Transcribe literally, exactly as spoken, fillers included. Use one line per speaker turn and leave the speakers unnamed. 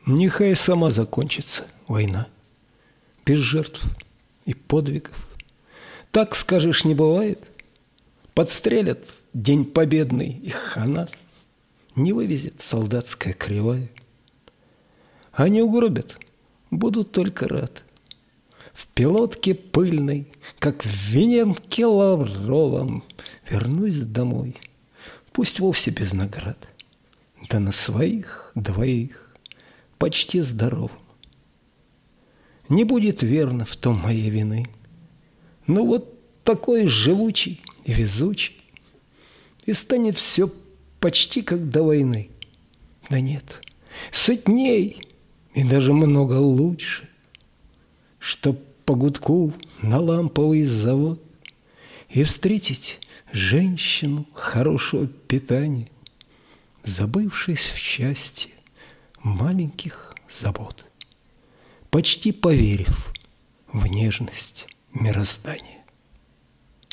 Нехай сама закончится война, без жертв и подвигов. Так, скажешь, не бывает? Подстрелят в день победный, и хана не вывезет солдатская кривая. Они угробят, будут только рад. В пилотке пыльной, как в вененке лавровом, вернусь домой, пусть вовсе без наград, да на своих двоих почти здоровым. Не будет верно в том моей вины, но вот такой живучий и везучий, и станет все почти как до войны. Да нет, сытней и даже много лучше, чтоб по гудку на ламповый завод и встретить женщину хорошего питания, забывшись в счастье маленьких забот, почти поверив в нежность мироздания.